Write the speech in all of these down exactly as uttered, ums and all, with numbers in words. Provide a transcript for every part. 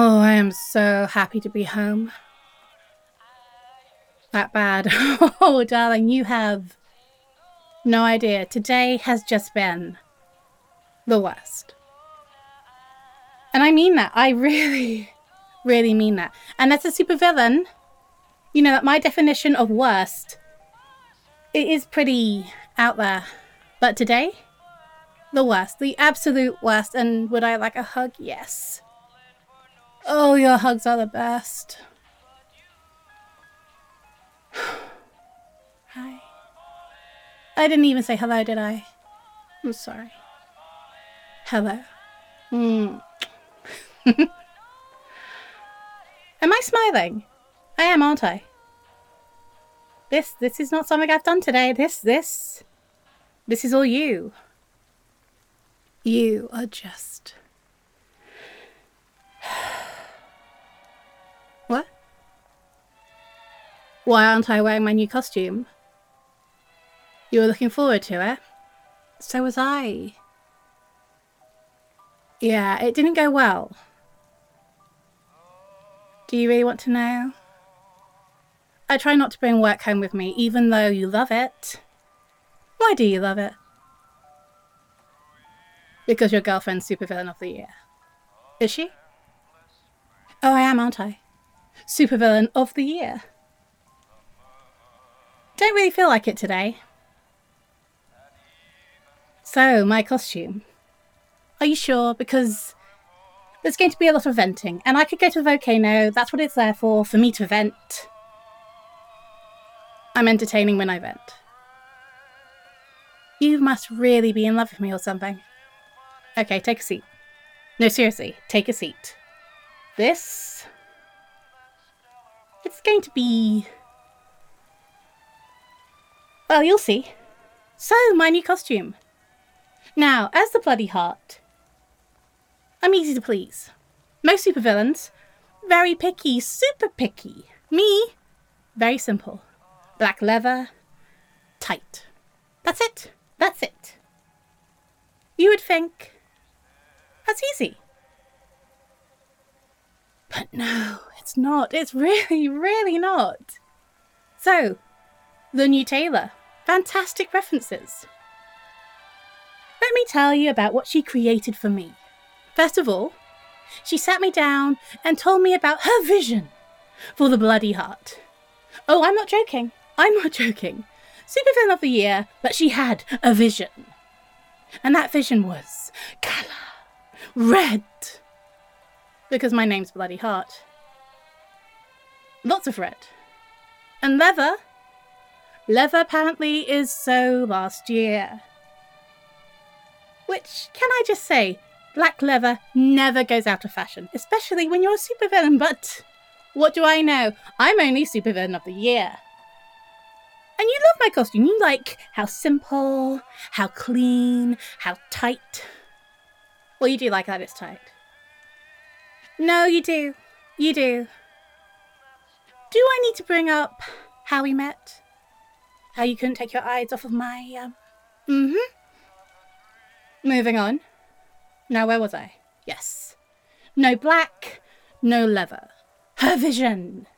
Oh, I am so happy to be home. That bad. Oh, darling, you have no idea. Today has just been the worst. And I mean that. I really, really mean that. And as a supervillain, you know, my definition of worst, it is pretty out there. But today, the worst. The absolute worst. And would I like a hug? Yes. Oh, your hugs are the best. Hi. I didn't even say hello, did I? I'm sorry. Hello. Mm. Am I smiling? I am, aren't I? This, this is not something I've done today. This, this, this is all you. You are just... What? Why aren't I wearing my new costume? You were looking forward to it? So was I. Yeah, it didn't go well. Do you really want to know? I try not to bring work home with me, even though you love it. Why do you love it? Because your girlfriend's supervillain of the year. Is she? Oh, I am, aren't I? Supervillain of the year. Don't really feel like it today. So, my costume. Are you sure? Because there's going to be a lot of venting, and I could go to the volcano. That's what it's there for, for me to vent. I'm entertaining when I vent. You must really be in love with me or something. Okay, take a seat. No, seriously, take a seat. This... It's going to be... Well, you'll see. So, my new costume. Now, as the Bloody Heart, I'm easy to please. Most supervillains, very picky, super picky. Me, very simple. Black leather, tight. That's it. That's it. You would think that's easy. But no, it's not. It's really, really not. So, the new tailor. Fantastic references. Let me tell you about what she created for me. First of all, she sat me down and told me about her vision for the Bloody Heart. Oh, I'm not joking. I'm not joking. Supervillain of the year, but she had a vision. And that vision was colour. Red. Because my name's Bloody Heart. Lots of red. And leather. Leather apparently is so last year. Which, can I just say, black leather never goes out of fashion, especially when you're a supervillain, but what do I know? I'm only supervillain of the year. And you love my costume. You like how simple, how clean, how tight. Well, you do like that it's tight. No, you do. You do. Do I need to bring up how we met? How you couldn't take your eyes off of my, um... Mm-hmm. Moving on. Now, where was I? Yes. No black, no leather. Her vision.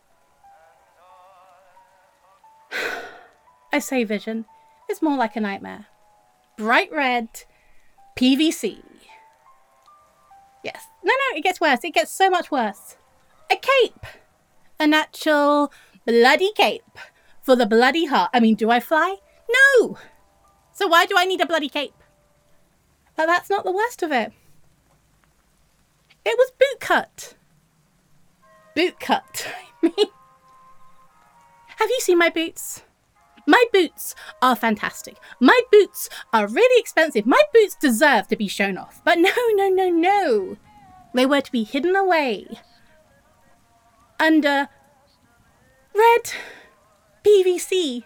I say vision. It's more like a nightmare. Bright red, P V C. Yes. No, no, it gets worse. It gets so much worse. A cape. A natural bloody cape for the Bloody Heart. I mean, do I fly? No. So why do I need a bloody cape? But that's not the worst of it. It was boot cut. Boot cut. I mean, have you seen my boots? My boots are fantastic. My boots are really expensive. My boots deserve to be shown off. But no, no, no, no. They were to be hidden away under red P V C.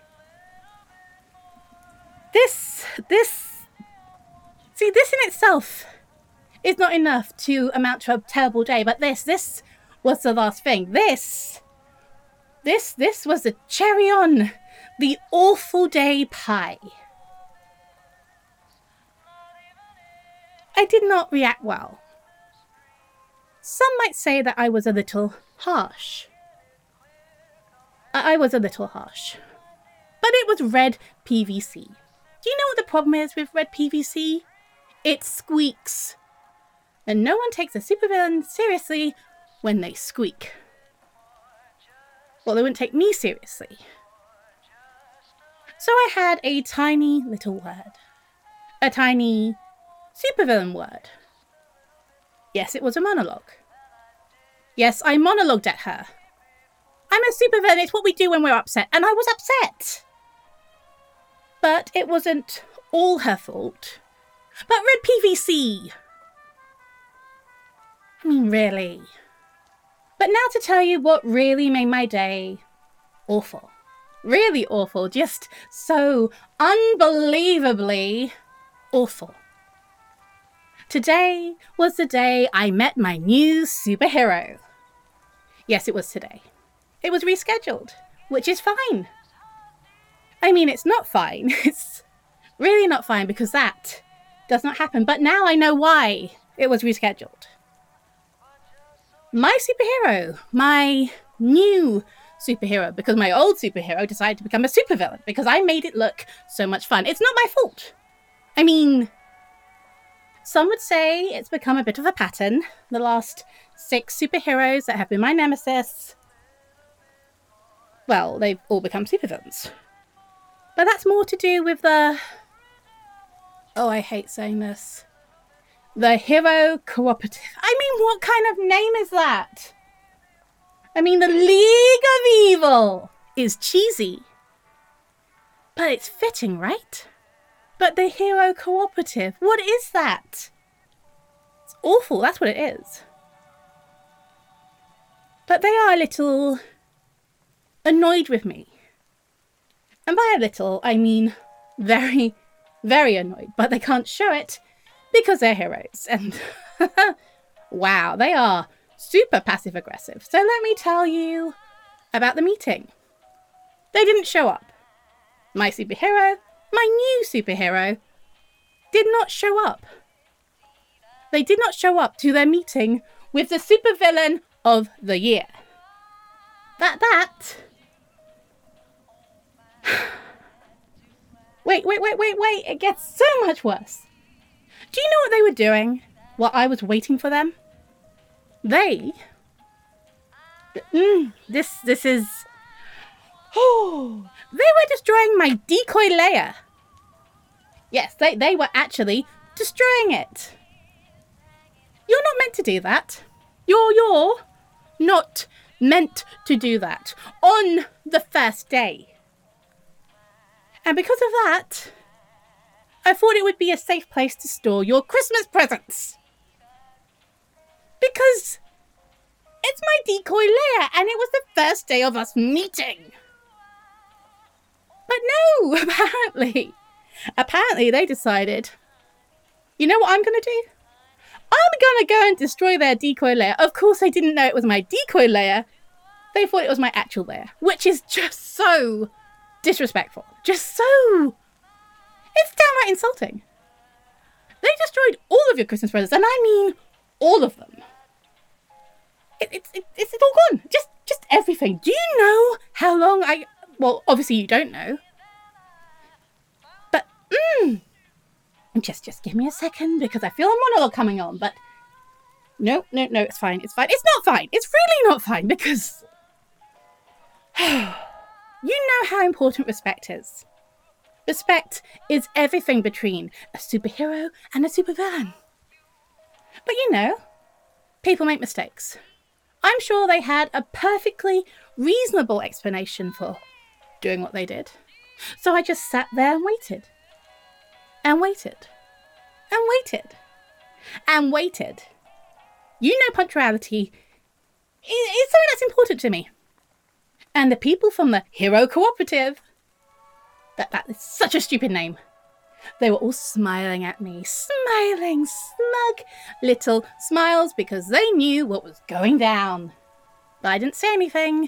This, this, see, this in itself is not enough to amount to a terrible day, but this, this was the last thing. This, this, this was the cherry on the awful day pie. I did not react well. some might say that I was a little harsh. I, I was a little harsh. But it was red P V C. Do you know what the problem is with red P V C? It squeaks. And no one takes a supervillain seriously when they squeak. Well, they wouldn't take me seriously. So I had a tiny little word. A tiny supervillain word. Yes, it was a monologue. Yes, I monologued at her. I'm a supervillain, it's what we do when we're upset, and I was upset. But it wasn't all her fault. But red P V C. I mean, really. But now to tell you what really made my day awful. Really awful. Just so unbelievably awful. Today was the day I met my new superhero. Yes, it was today. It was rescheduled, which is fine. I mean, it's not fine. It's really not fine because that does not happen. But now I know why it was rescheduled. My superhero, my new superhero, because my old superhero decided to become a supervillain because I made it look so much fun. It's not my fault. I mean, some would say it's become a bit of a pattern. The last six superheroes that have been my nemesis, well, they've all become supervillains. But that's more to do with the... Oh, I hate saying this. The Hero Cooperative. I mean, what kind of name is that? I mean, the League of Evil is cheesy. But it's fitting, right? But the Hero Cooperative, what is that? It's awful, that's what it is. But they are a little annoyed with me. And by a little, I mean very, very annoyed. But they can't show it because they're heroes. And wow, they are super passive aggressive. So let me tell you about the meeting. They didn't show up. My superhero, my new superhero, did not show up. They did not show up to their meeting with the supervillain of the year. That, that... Wait, wait, wait, wait, wait. It gets so much worse. Do you know what they were doing while I was waiting for them? They... Mm, this, this is... Oh, they were destroying my decoy layer. Yes, they, they were actually destroying it. You're not meant to do that. You're, you're not meant to do that on the first day. And because of that, I thought it would be a safe place to store your Christmas presents. Because it's my decoy layer and it was the first day of us meeting. But no, apparently, apparently they decided, you know what I'm going to do? I'm going to go and destroy their decoy layer. Of course, they didn't know it was my decoy layer. They thought it was my actual layer, which is just so disrespectful. Just so... It's downright insulting. They destroyed all of your Christmas presents, and I mean all of them. It, it, it, it's all gone. Just, just everything. Do you know how long I... Well, obviously you don't know. But, mm, just, just give me a second, because I feel a monologue coming on, but... No, no, no, it's fine, it's fine. It's not fine. It's really not fine, because... You know how important respect is. Respect is everything between a superhero and a supervillain. But you know, people make mistakes. I'm sure they had a perfectly reasonable explanation for doing what they did. So I just sat there and waited. And waited. And waited. And waited. You know punctuality is something that's important to me. And the people from the Hero Cooperative, that, that is such a stupid name. They were all smiling at me, smiling, smug little smiles because they knew what was going down. But I didn't say anything.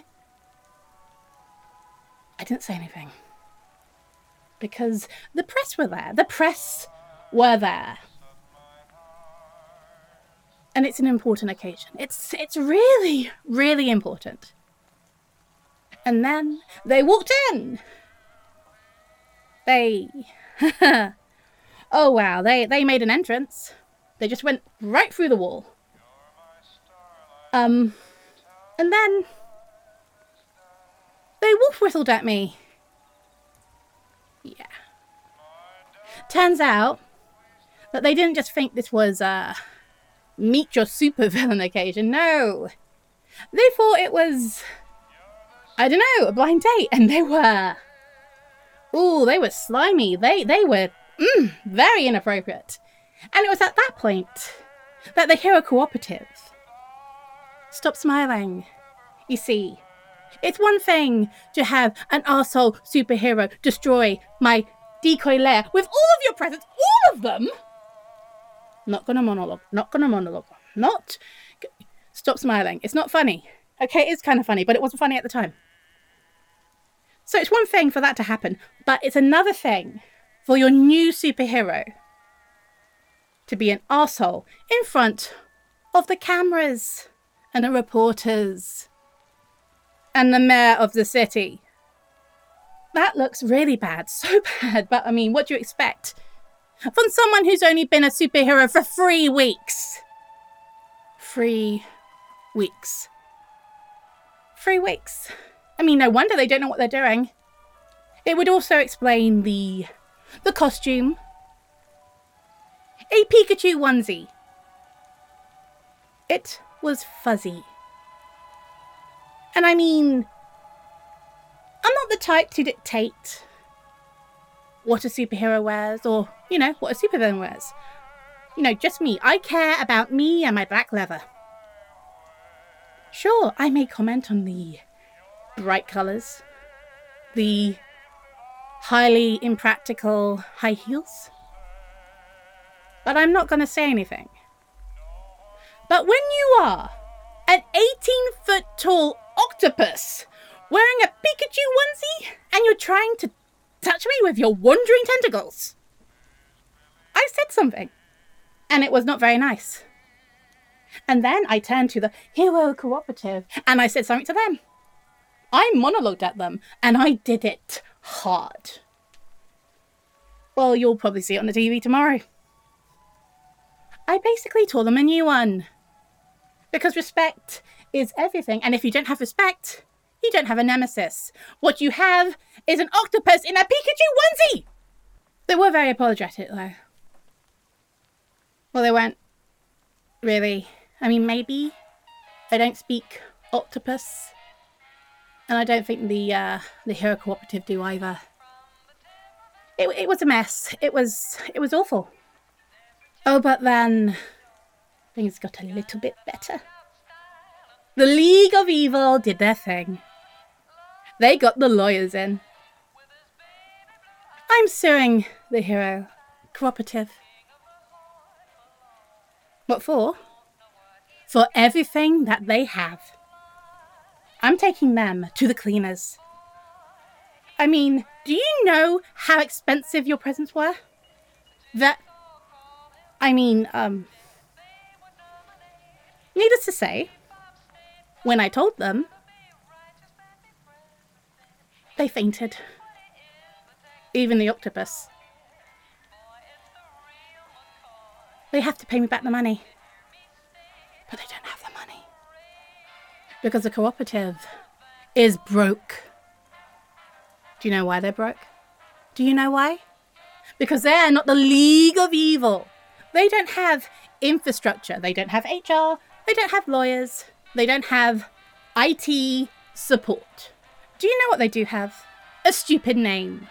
I didn't say anything. Because the press were there. The press were there. And it's an important occasion. It's it's really, really important. And then they walked in. They... oh, wow. They, they made an entrance. They just went right through the wall. Um, and then... they wolf whistled at me. Yeah. Turns out that they didn't just think this was a meet your supervillain occasion. No. They thought it was, I don't know, a blind date. And they were, ooh, they were slimy. They, they were mm, very inappropriate. And it was at that point that the Hero Cooperative stopped smiling. You see, it's one thing to have an arsehole superhero destroy my decoy lair with all of your presents, all of them. Not gonna monologue, not gonna monologue, not... Stop smiling. It's not funny. Okay, it's kind of funny, but it wasn't funny at the time. So it's one thing for that to happen, but it's another thing for your new superhero to be an arsehole in front of the cameras and the reporters and the mayor of the city. That looks really bad, so bad, but I mean, what do you expect from someone who's only been a superhero for three weeks? Three weeks. Three weeks. I mean, no wonder they don't know what they're doing. It would also explain the the costume. A Pikachu onesie. It was fuzzy. And I mean, I'm not the type to dictate what a superhero wears or, you know, what a supervillain wears. You know, just me. I care about me and my black leather. Sure, I may comment on the bright colours, the highly impractical high heels, but I'm not going to say anything. But when you are an eighteen foot tall octopus wearing a Pikachu onesie and you're trying to touch me with your wandering tentacles, I said something, and it was not very nice. And then I turned to the Hero Cooperative and I said something to them. I monologued at them and I did it hard. Well, you'll probably see it on the T V tomorrow. I basically taught them a new one. Because respect is everything. And if you don't have respect, you don't have a nemesis. What you have is an octopus in a Pikachu onesie. They were very apologetic though. Well, they weren't really. I mean, maybe. I don't speak octopus. And I don't think the uh, the Hero Cooperative do either. It, it was a mess. It was, it was awful. Oh, but then things got a little bit better. The League of Evil did their thing. They got the lawyers in. I'm suing the Hero Cooperative. What for? For everything that they have. I'm taking them to the cleaners. I mean, do you know how expensive your presents were? That, I mean, um, needless to say, when I told them, they fainted. Even the octopus. They have to pay me back the money. But they don't have the money. Because the cooperative is broke. Do you know why they're broke? Do you know why? Because they're not the League of Evil. They don't have infrastructure. They don't have H R. They don't have lawyers. They don't have I T support. Do you know what they do have? A stupid name.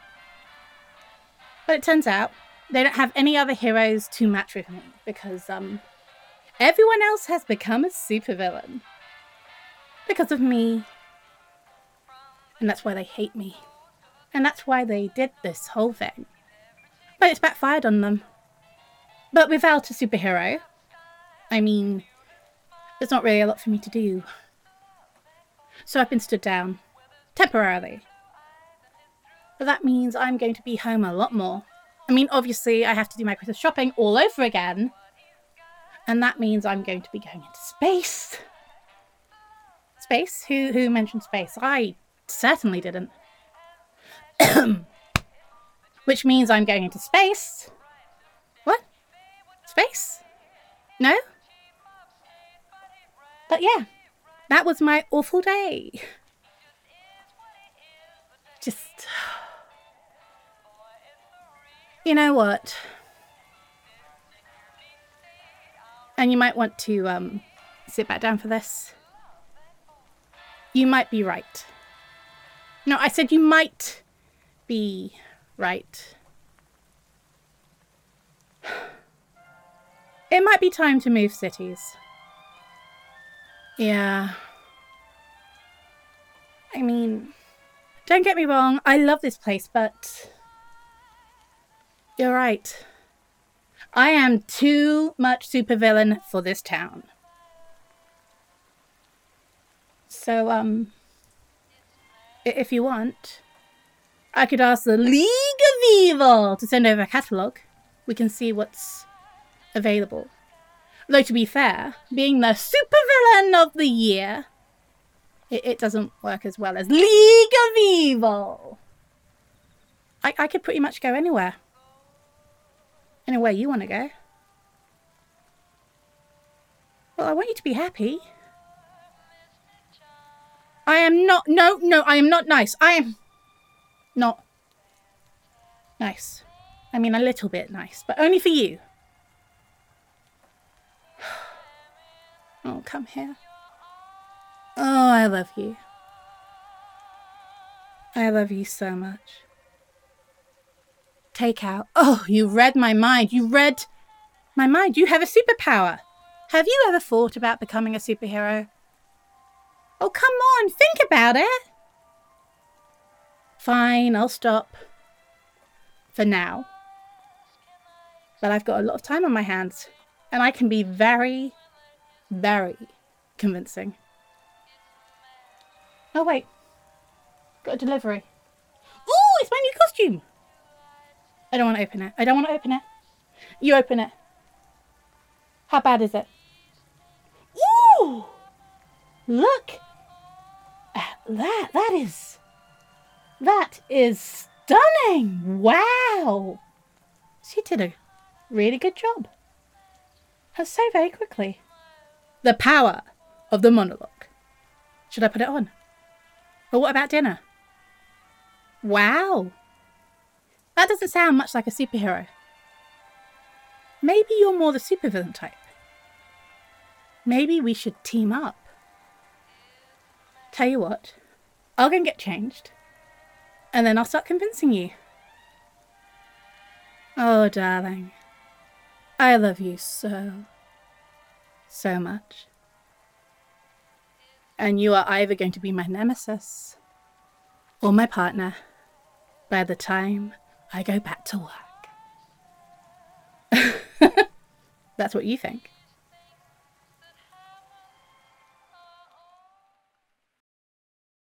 But it turns out they don't have any other heroes to match with me because um, everyone else has become a supervillain. Because of me. And that's why they hate me. And that's why they did this whole thing. But it's backfired on them. But without a superhero, I mean, there's not really a lot for me to do. So I've been stood down. Temporarily. But that means I'm going to be home a lot more. I mean, obviously, I have to do my Christmas shopping all over again. And that means I'm going to be going into space. Space? Who who mentioned space? I certainly didn't. Which means I'm going into space. What? Space? No? But yeah, that was my awful day. Just... You know what? And you might want to um, sit back down for this. You might be right. No, I said you might be right. It might be time to move cities. Yeah. I mean, don't get me wrong, I love this place, but you're right. I am too much supervillain for this town. So, um, if you want, I could ask the League of Evil to send over a catalogue. We can see what's available. Though, to be fair, being the supervillain of the year, it, it doesn't work as well as League of Evil. I, I could pretty much go anywhere. Anywhere you want to go. Well, I want you to be happy. I am not... No, no, I am not nice. I am not nice. I mean, a little bit nice, but only for you. Oh, come here. Oh, I love you. I love you so much. Take out. Oh, you read my mind. You read my mind. You have a superpower. Have you ever thought about becoming a superhero? Oh, come on. Think about it. Fine, I'll stop. For now. But I've got a lot of time on my hands. And I can be very, very convincing. Oh, wait. Got a delivery. Ooh, it's my new costume. I don't want to open it. I don't want to open it. You open it. How bad is it? Ooh! Look at that. That is... That is stunning. Wow. She did a really good job. And so very quickly. The power of the monologue. Should I put it on? Or what about dinner? Wow. That doesn't sound much like a superhero. Maybe you're more the supervillain type. Maybe we should team up. Tell you what, I'll go and get changed. And then I'll start convincing you. Oh, darling. I love you so, so much. And you are either going to be my nemesis or my partner by the time I go back to work. That's what you think.